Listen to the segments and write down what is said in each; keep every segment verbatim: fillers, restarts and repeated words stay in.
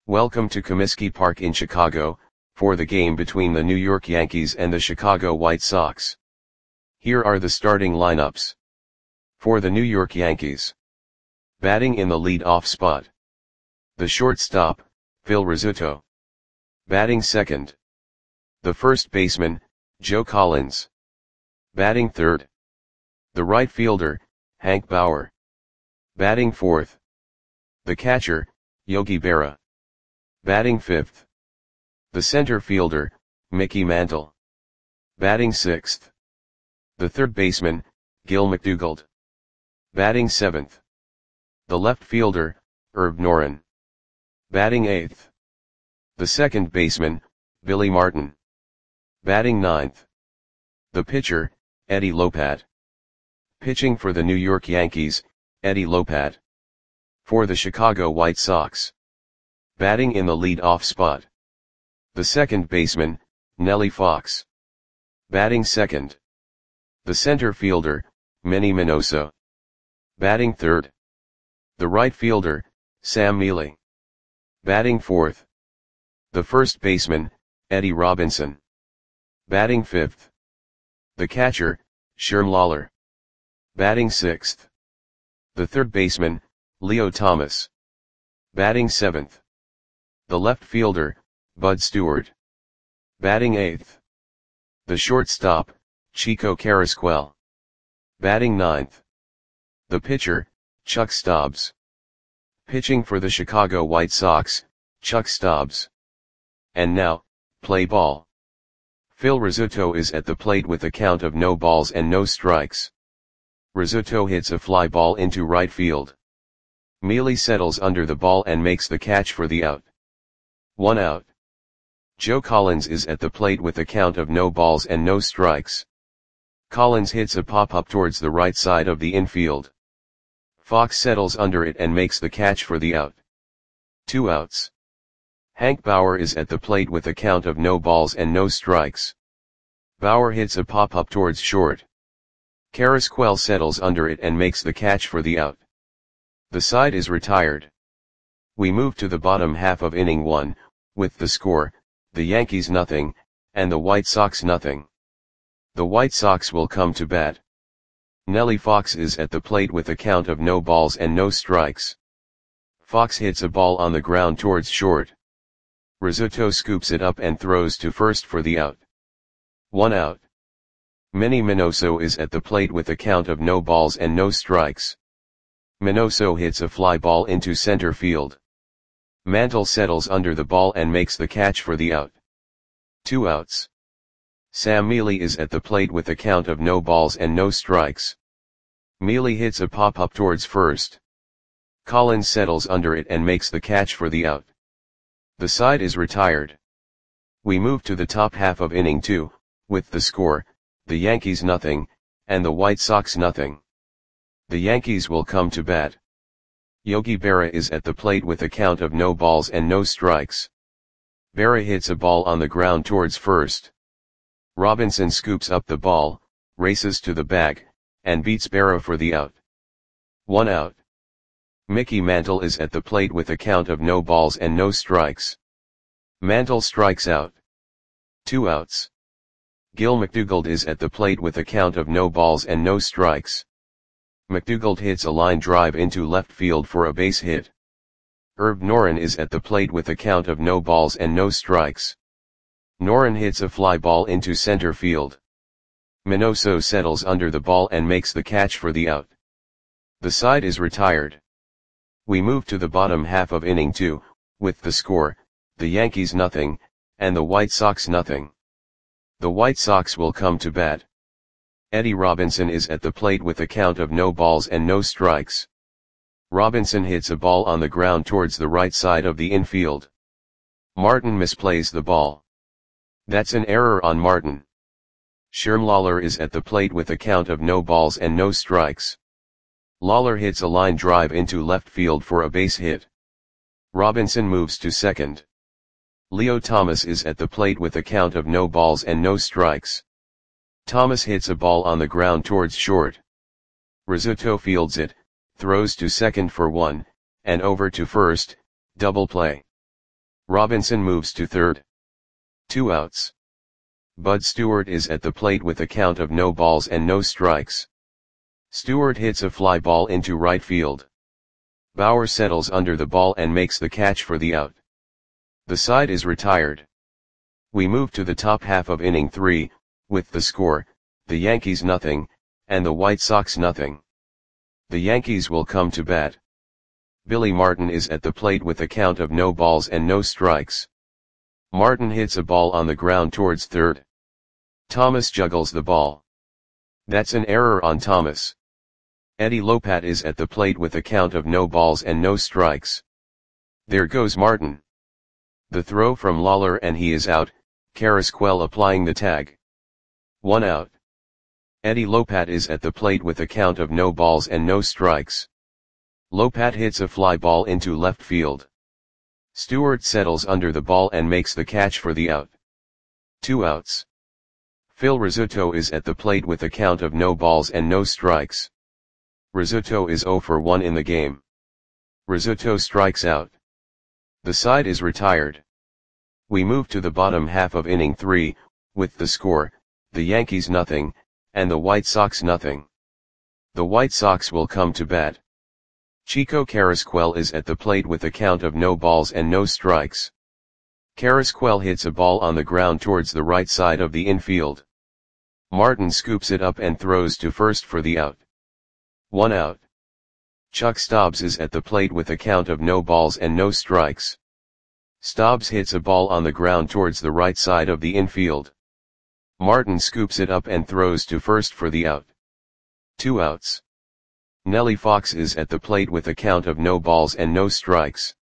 Welcome to Comiskey Park in Chicago, for the game between the New York Yankees and the Chicago White Sox. Here are the starting lineups. For the New York Yankees. Batting in the lead-off spot. The shortstop, Phil Rizzuto. Batting second. The first baseman, Joe Collins. Batting third. The right fielder, Hank Bauer. Batting fourth. The catcher, Yogi Berra. Batting fifth. The center fielder, Mickey Mantle. Batting sixth. The third baseman, Gil McDougald. Batting seventh. The left fielder, Herb Noren. Batting eighth. The second baseman, Billy Martin. Batting ninth. The pitcher, Eddie Lopat. Pitching for the New York Yankees, Eddie Lopat. For the Chicago White Sox. Batting in the lead-off spot. The second baseman, Nellie Fox. Batting second. The center fielder, Manny Minoso. Batting third. The right fielder, Sam Mele. Batting fourth. The first baseman, Eddie Robinson. Batting fifth. The catcher, Sherm Lawler. Batting sixth. The third baseman, Leo Thomas. Batting seventh. The left fielder, Bud Stewart. Batting eighth. The shortstop, Chico Carrasquel. Batting ninth. The pitcher, Chuck Stobbs. Pitching for the Chicago White Sox, Chuck Stobbs. And now, play ball. Phil Rizzuto is at the plate with a count of no balls and no strikes. Rizzuto hits a fly ball into right field. Mele settles under the ball and makes the catch for the out. One out. Joe Collins is at the plate with a count of no balls and no strikes. Collins hits a pop-up towards the right side of the infield. Fox settles under it and makes the catch for the out. Two outs. Hank Bauer is at the plate with a count of no balls and no strikes. Bauer hits a pop-up towards short. Carrasquel settles under it and makes the catch for the out. The side is retired. We move to the bottom half of inning one, with the score, the Yankees nothing, and the White Sox nothing. The White Sox will come to bat. Nellie Fox is at the plate with a count of no balls and no strikes. Fox hits a ball on the ground towards short. Rizzuto scoops it up and throws to first for the out. One out. Manny Minoso is at the plate with a count of no balls and no strikes. Minoso hits a fly ball into center field. Mantle settles under the ball and makes the catch for the out. Two outs. Sam Mele is at the plate with a count of no balls and no strikes. Mele hits a pop-up towards first. Collins settles under it and makes the catch for the out. The side is retired. We move to the top half of inning two, with the score, the Yankees nothing, and the White Sox nothing. The Yankees will come to bat. Yogi Berra is at the plate with a count of no balls and no strikes. Berra hits a ball on the ground towards first. Robinson scoops up the ball, races to the bag, and beats Berra for the out. One out. Mickey Mantle is at the plate with a count of no balls and no strikes. Mantle strikes out. Two outs. Gil McDougald is at the plate with a count of no balls and no strikes. McDougald hits a line drive into left field for a base hit. Herb Noren is at the plate with a count of no balls and no strikes. Noren hits a fly ball into center field. Minoso settles under the ball and makes the catch for the out. The side is retired. We move to the bottom half of inning two, with the score, the Yankees nothing, and the White Sox nothing. The White Sox will come to bat. Eddie Robinson is at the plate with a count of no balls and no strikes. Robinson hits a ball on the ground towards the right side of the infield. Martin misplays the ball. That's an error on Martin. Sherm Lawler is at the plate with a count of no balls and no strikes. Lawler hits a line drive into left field for a base hit. Robinson moves to second. Leo Thomas is at the plate with a count of no balls and no strikes. Thomas hits a ball on the ground towards short. Rizzuto fields it, throws to second for one, and over to first, double play. Robinson moves to third. Two outs. Bud Stewart is at the plate with a count of no balls and no strikes. Stewart hits a fly ball into right field. Bauer settles under the ball and makes the catch for the out. The side is retired. We move to the top half of inning three, with the score, the Yankees nothing, and the White Sox nothing. The Yankees will come to bat. Billy Martin is at the plate with a count of no balls and no strikes. Martin hits a ball on the ground towards third. Thomas juggles the ball. That's an error on Thomas. Eddie Lopat is at the plate with a count of no balls and no strikes. There goes Martin. The throw from Lawler and he is out, Carrasquel applying the tag. One out. Eddie Lopat is at the plate with a count of no balls and no strikes. Lopat hits a fly ball into left field. Stewart settles under the ball and makes the catch for the out. Two outs. Phil Rizzuto is at the plate with a count of no balls and no strikes. Rizzuto is oh for one in the game. Rizzuto strikes out. The side is retired. We move to the bottom half of inning three, with the score, the Yankees nothing, and the White Sox nothing. The White Sox will come to bat. Chico Carrasquel is at the plate with a count of no balls and no strikes. Carrasquel hits a ball on the ground towards the right side of the infield. Martin scoops it up and throws to first for the out. One out. Chuck Stobbs is at the plate with a count of no balls and no strikes. Stobbs hits a ball on the ground towards the right side of the infield. Martin scoops it up and throws to first for the out. Two outs. Nellie Fox is at the plate with a count of no balls and no strikes.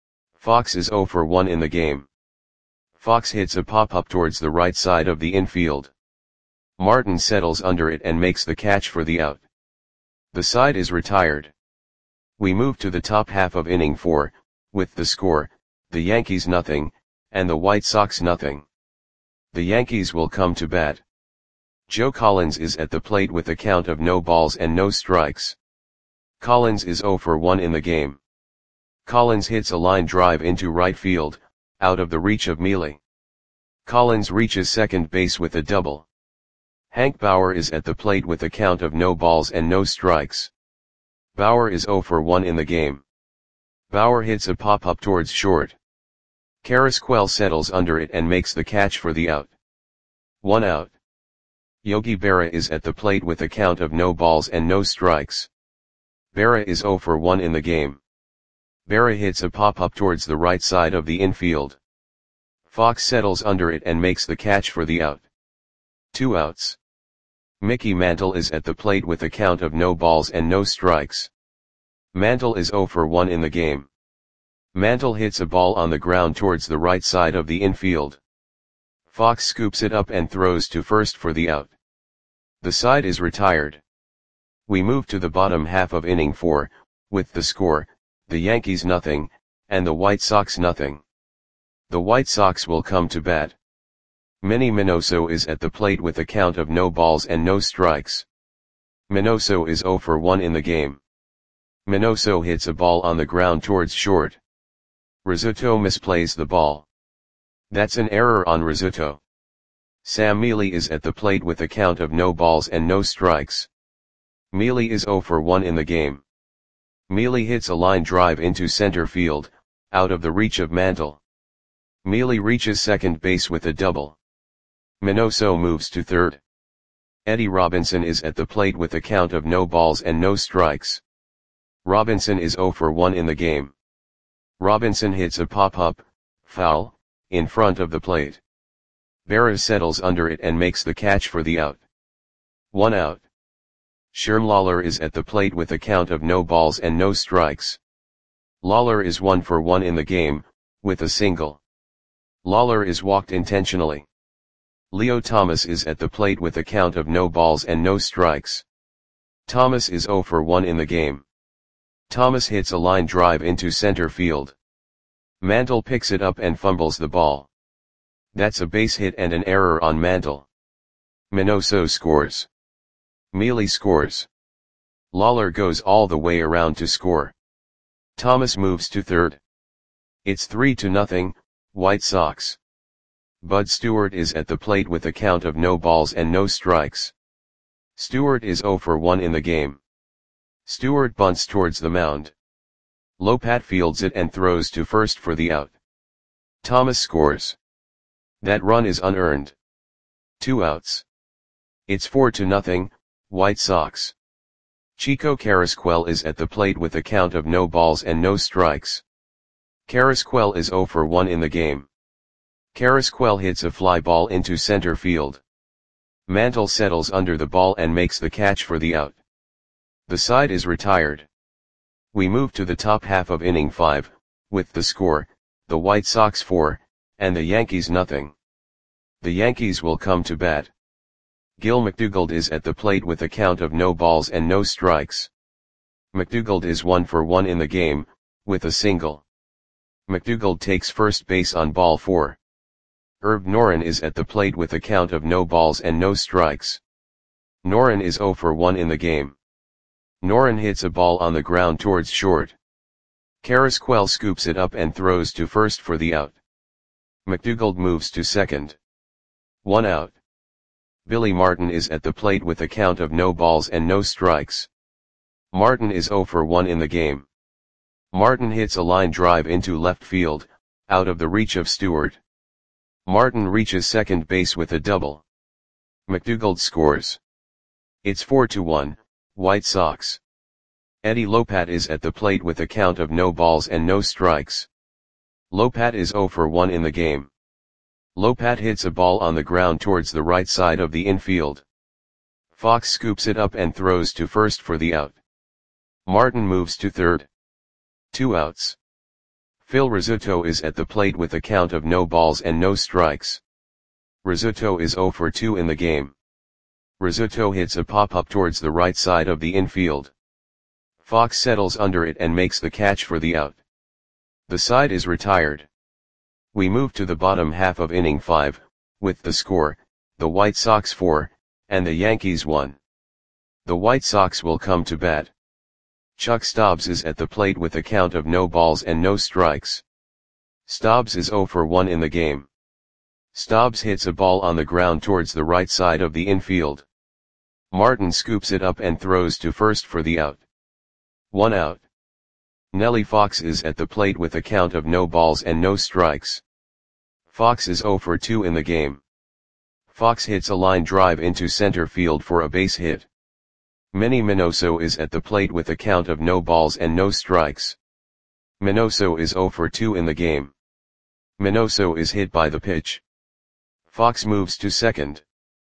Fox is oh for one in the game. Fox hits a pop-up towards the right side of the infield. Martin settles under it and makes the catch for the out. The side is retired. We move to the top half of inning four, with the score, the Yankees nothing, and the White Sox nothing. The Yankees will come to bat. Joe Collins is at the plate with a count of no balls and no strikes. Collins is oh for one in the game. Collins hits a line drive into right field, out of the reach of Mealy. Collins reaches second base with a double. Hank Bauer is at the plate with a count of no balls and no strikes. Bauer is oh for one in the game. Bauer hits a pop-up towards short. Carrasquel settles under it and makes the catch for the out. One out. Yogi Berra is at the plate with a count of no balls and no strikes. Berra is oh for one in the game. Berra hits a pop-up towards the right side of the infield. Fox settles under it and makes the catch for the out. Two outs. Mickey Mantle is at the plate with a count of no balls and no strikes. Mantle is oh for one in the game. Mantle hits a ball on the ground towards the right side of the infield. Fox scoops it up and throws to first for the out. The side is retired. We move to the bottom half of inning four, with the score, the Yankees nothing, and the White Sox nothing. The White Sox will come to bat. Manny Minoso is at the plate with a count of no balls and no strikes. Minoso is oh for one in the game. Minoso hits a ball on the ground towards short. Rizzuto misplays the ball. That's an error on Rizzuto. Sam Mealy is at the plate with a count of no balls and no strikes. Mealy is oh for one in the game. Mealy hits a line drive into center field, out of the reach of Mantle. Mealy reaches second base with a double. Minoso moves to third. Eddie Robinson is at the plate with a count of no balls and no strikes. Robinson is oh for one in the game. Robinson hits a pop-up, foul, in front of the plate. Berra settles under it and makes the catch for the out. One out. Sherm Lawler is at the plate with a count of no balls and no strikes. Lawler is one for one in the game, with a single. Lawler is walked intentionally. Leo Thomas is at the plate with a count of no balls and no strikes. Thomas is oh for one in the game. Thomas hits a line drive into center field. Mantle picks it up and fumbles the ball. That's a base hit and an error on Mantle. Minoso scores. Mealy scores. Lawler goes all the way around to score. Thomas moves to third. It's three to nothing, White Sox. Bud Stewart is at the plate with a count of no balls and no strikes. Stewart is zero for one in the game. Stewart bunts towards the mound. Lopat fields it and throws to first for the out. Thomas scores. That run is unearned. Two outs. It's four to nothing, White Sox. Chico Carrasquel is at the plate with a count of no balls and no strikes. Carrasquel is zero for one in the game. Carrasquel hits a fly ball into center field. Mantle settles under the ball and makes the catch for the out. The side is retired. We move to the top half of inning five, with the score, the White Sox four, and the Yankees nothing. The Yankees will come to bat. Gil McDougald is at the plate with a count of no balls and no strikes. McDougald is one for one in the game, with a single. McDougald takes first base on ball four. Herb Noren is at the plate with a count of no balls and no strikes. Noren is zero for one in the game. Noren hits a ball on the ground towards short. Carrasquel scoops it up and throws to first for the out. McDougald moves to second. One out. Billy Martin is at the plate with a count of no balls and no strikes. Martin is zero for one in the game. Martin hits a line drive into left field, out of the reach of Stewart. Martin reaches second base with a double. McDougald scores. It's four to one, White Sox. Eddie Lopat is at the plate with a count of no balls and no strikes. Lopat is zero for one in the game. Lopat hits a ball on the ground towards the right side of the infield. Fox scoops it up and throws to first for the out. Martin moves to third. Two outs. Phil Rizzuto is at the plate with a count of no balls and no strikes. Rizzuto is zero for two in the game. Rizzuto hits a pop-up towards the right side of the infield. Fox settles under it and makes the catch for the out. The side is retired. We move to the bottom half of inning five, with the score, the White Sox four, and the Yankees one. The White Sox will come to bat. Chuck Stobbs is at the plate with a count of no balls and no strikes. Stobbs is zero for one in the game. Stobbs hits a ball on the ground towards the right side of the infield. Martin scoops it up and throws to first for the out. One out. Nellie Fox is at the plate with a count of no balls and no strikes. Fox is zero for two in the game. Fox hits a line drive into center field for a base hit. Manny Minoso is at the plate with a count of no balls and no strikes. Minoso is zero for two in the game. Minoso is hit by the pitch. Fox moves to second.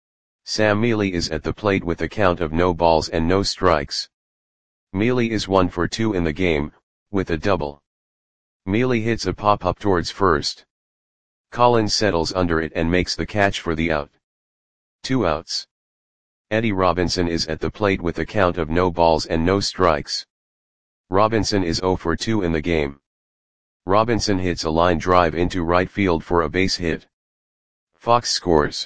Sam Mealy is at the plate with a count of no balls and no strikes. Mealy is one for two in the game, with a double. Mealy hits a pop-up towards first. Collins settles under it and makes the catch for the out. Two outs. Eddie Robinson is at the plate with a count of no balls and no strikes. Robinson is zero for two in the game. Robinson hits a line drive into right field for a base hit. Fox scores.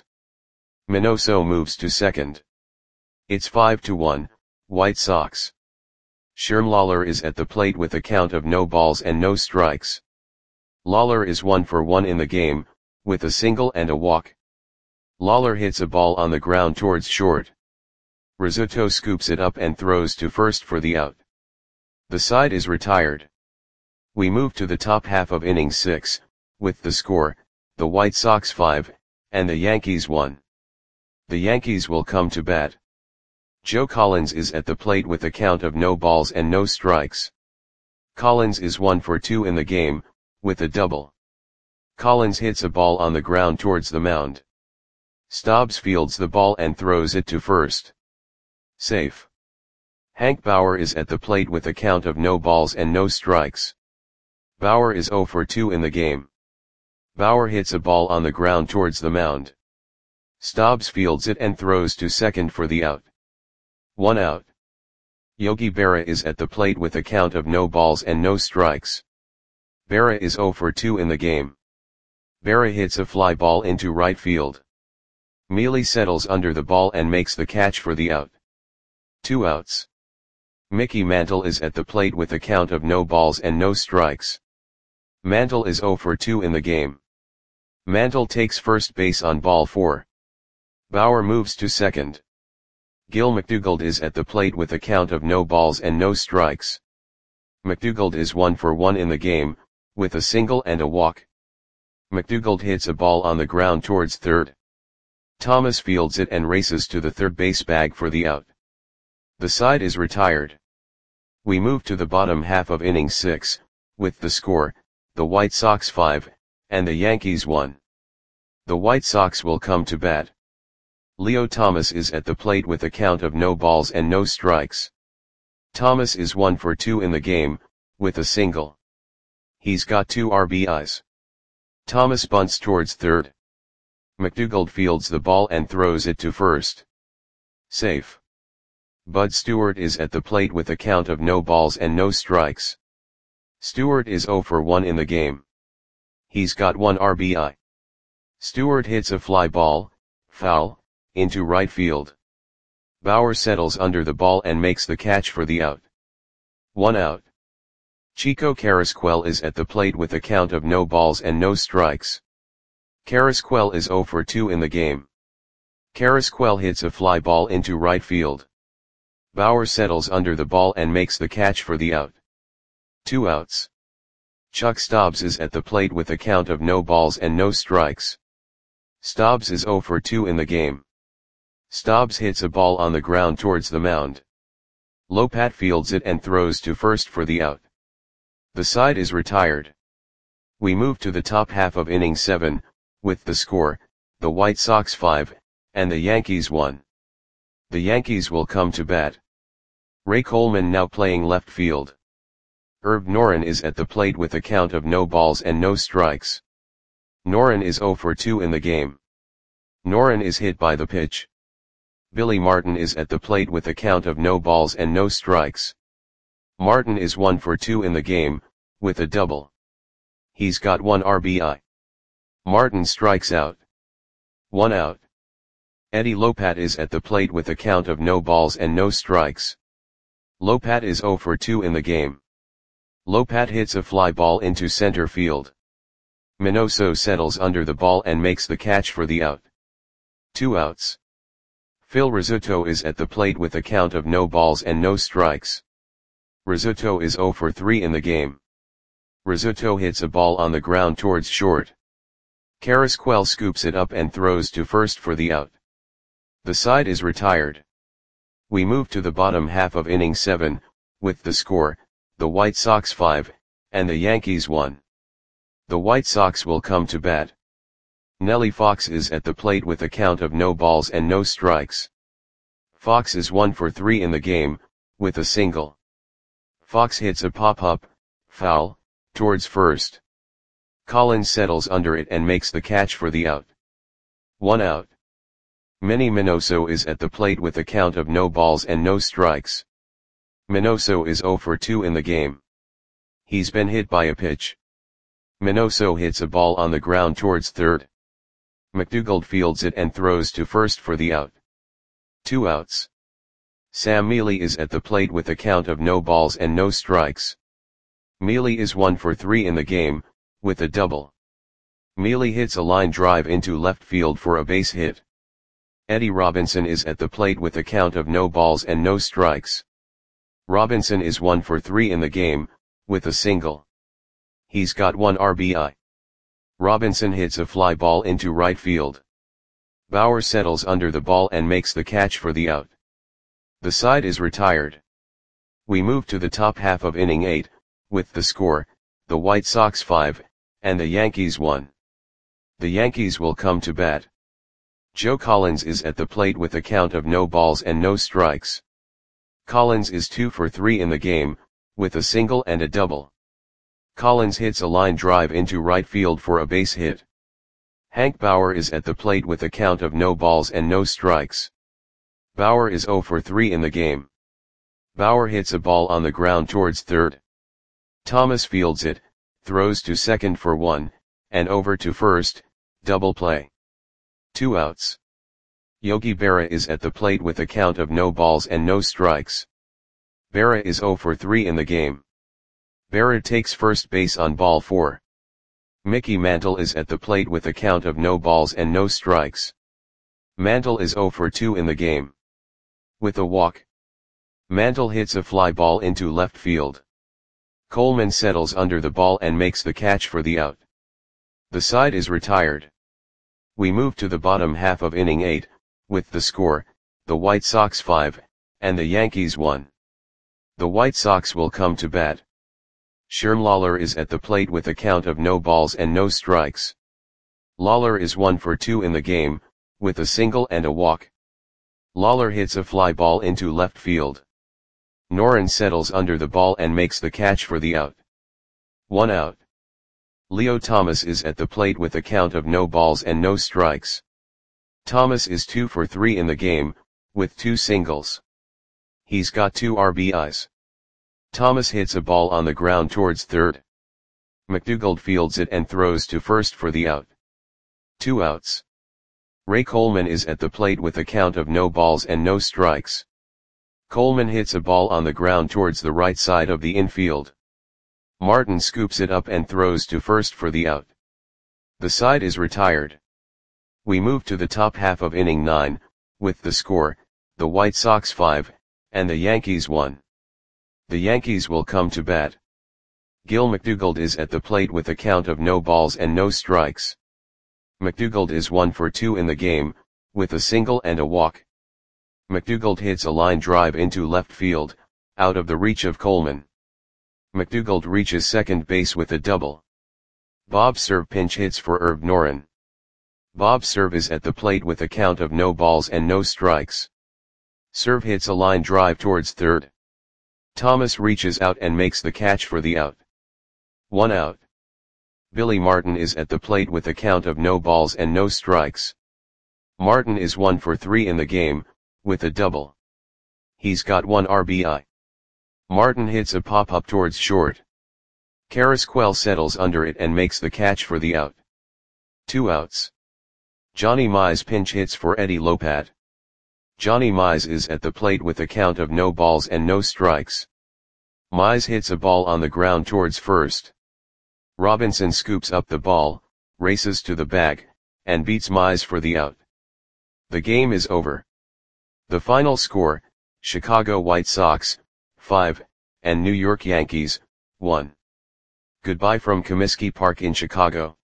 Minoso moves to second. It's five to one, White Sox. Sherm Lawler is at the plate with a count of no balls and no strikes. Lawler is one for one in the game, with a single and a walk. Lawler hits a ball on the ground towards short. Rizzuto scoops it up and throws to first for the out. The side is retired. We move to the top half of inning six, with the score, the White Sox five, and the Yankees one. The Yankees will come to bat. Joe Collins is at the plate with a count of no balls and no strikes. Collins is one for two in the game, with a double. Collins hits a ball on the ground towards the mound. Stobbs fields the ball and throws it to first. Safe. Hank Bauer is at the plate with a count of no balls and no strikes. Bauer is zero for two in the game. Bauer hits a ball on the ground towards the mound. Stobbs fields it and throws to second for the out. One out. Yogi Berra is at the plate with a count of no balls and no strikes. Berra is zero for two in the game. Berra hits a fly ball into right field. Mealy settles under the ball and makes the catch for the out. Two outs. Mickey Mantle is at the plate with a count of no balls and no strikes. Mantle is zero for two in the game. Mantle takes first base on ball four. Bauer moves to second. Gil McDougald is at the plate with a count of no balls and no strikes. McDougald is one for one in the game, with a single and a walk. McDougald hits a ball on the ground towards third. Thomas fields it and races to the third base bag for the out. The side is retired. We move to the bottom half of inning six, with the score, the White Sox five, and the Yankees one. The White Sox will come to bat. Leo Thomas is at the plate with a count of no balls and no strikes. Thomas is one for two in the game, with a single. He's got two R B Is. Thomas bunts towards third. McDougald fields the ball and throws it to first. Safe. Bud Stewart is at the plate with a count of no balls and no strikes. Stewart is zero for one in the game. He's got one R B I. Stewart hits a fly ball, foul, into right field. Bauer settles under the ball and makes the catch for the out. One out. Chico Carrasquel is at the plate with a count of no balls and no strikes. Carrasquel is zero for two in the game. Carrasquel hits a fly ball into right field. Bauer settles under the ball and makes the catch for the out. Two outs. Chuck Stobbs is at the plate with a count of no balls and no strikes. Stobbs is zero for two in the game. Stobbs hits a ball on the ground towards the mound. Lopat fields it and throws to first for the out. The side is retired. We move to the top half of inning seven, with the score, the White Sox five, and the Yankees one. The Yankees will come to bat. Ray Coleman now playing left field. Herb Noren is at the plate with a count of no balls and no strikes. Noren is zero for two in the game. Noren is hit by the pitch. Billy Martin is at the plate with a count of no balls and no strikes. Martin is one for two in the game, with a double. He's got one R B I. Martin strikes out. One out. Eddie Lopat is at the plate with a count of no balls and no strikes. Lopat is zero for two in the game. Lopat hits a fly ball into center field. Minoso settles under the ball and makes the catch for the out. Two outs. Phil Rizzuto is at the plate with a count of no balls and no strikes. Rizzuto is zero for three in the game. Rizzuto hits a ball on the ground towards short. Carrasquel scoops it up and throws to first for the out. The side is retired. We move to the bottom half of inning seven, with the score, the White Sox five, and the Yankees one. The White Sox will come to bat. Nellie Fox is at the plate with a count of no balls and no strikes. Fox is one for three in the game, with a single. Fox hits a pop-up, foul, towards first. Collins settles under it and makes the catch for the out. One out. Manny Minoso is at the plate with a count of no balls and no strikes. Minoso is zero for two in the game. He's been hit by a pitch. Minoso hits a ball on the ground towards third. McDougald fields it and throws to first for the out. Two outs. Sam Mealy is at the plate with a count of no balls and no strikes. Mealy is one for three in the game, with a double. Mealy hits a line drive into left field for a base hit. Eddie Robinson is at the plate with a count of no balls and no strikes. Robinson is one for three in the game, with a single. He's got one R B I. Robinson hits a fly ball into right field. Bauer settles under the ball and makes the catch for the out. The side is retired. We move to the top half of inning eight, with the score, the White Sox five, and the Yankees one. The Yankees will come to bat. Joe Collins is at the plate with a count of no balls and no strikes. Collins is two for three in the game, with a single and a double. Collins hits a line drive into right field for a base hit. Hank Bauer is at the plate with a count of no balls and no strikes. Bauer is zero for three in the game. Bauer hits a ball on the ground towards third. Thomas fields it, throws to second for one, and over to first, double play. Two outs. Yogi Berra is at the plate with a count of no balls and no strikes. Berra is zero for three in the game. Berra takes first base on ball four. Mickey Mantle is at the plate with a count of no balls and no strikes. Mantle is zero for two in the game. With a walk, Mantle hits a fly ball into left field. Coleman settles under the ball and makes the catch for the out. The side is retired. We move to the bottom half of inning eight, with the score, the White Sox five, and the Yankees one. The White Sox will come to bat. Sherm Lawler is at the plate with a count of no balls and no strikes. Lawler is one for two in the game, with a single and a walk. Lawler hits a fly ball into left field. Noren settles under the ball and makes the catch for the out. One out. Leo Thomas is at the plate with a count of no balls and no strikes. Thomas is two for three in the game, with two singles. He's got two R B Is. Thomas hits a ball on the ground towards third. McDougald fields it and throws to first for the out. Two outs. Ray Coleman is at the plate with a count of no balls and no strikes. Coleman hits a ball on the ground towards the right side of the infield. Martin scoops it up and throws to first for the out. The side is retired. We move to the top half of inning nine, with the score, the White Sox five, and the Yankees one. The Yankees will come to bat. Gil McDougald is at the plate with a count of no balls and no strikes. McDougald is one for two in the game, with a single and a walk. McDougald hits a line drive into left field, out of the reach of Coleman. McDougald reaches second base with a double. Bob Cerv pinch hits for Herb Noren. Bob Cerv is at the plate with a count of no balls and no strikes. Cerv hits a line drive towards third. Thomas reaches out and makes the catch for the out. One out. Billy Martin is at the plate with a count of no balls and no strikes. Martin is one for three in the game, with a double. He's got one R B I. Martin hits a pop-up towards short. Carrasquel settles under it and makes the catch for the out. Two outs. Johnny Mize pinch hits for Eddie Lopat. Johnny Mize is at the plate with a count of no balls and no strikes. Mize hits a ball on the ground towards first. Robinson scoops up the ball, races to the bag, and beats Mize for the out. The game is over. The final score, Chicago White Sox, five, and New York Yankees, one. Goodbye from Comiskey Park in Chicago.